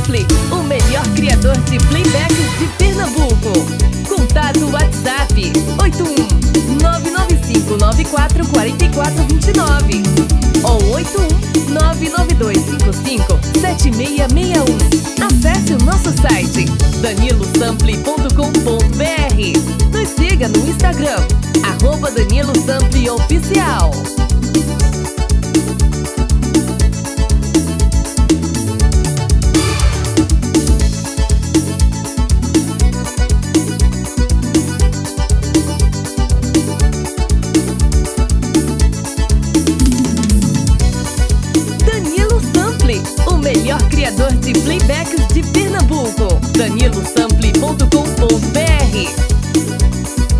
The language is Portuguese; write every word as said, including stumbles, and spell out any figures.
Sample, o melhor criador de playbacks de Pernambuco. Contato WhatsApp oito um nove nove cinco nove quatro quatro quatro dois nove ou oito um nove nove dois cinco cinco sete seis seis um. Acesse o nosso site danilo sample ponto com ponto br. Nos siga no Instagram, arroba Danilo Sample Oficial. O melhor criador de playbacks de Pernambuco. danilo sample ponto com ponto br.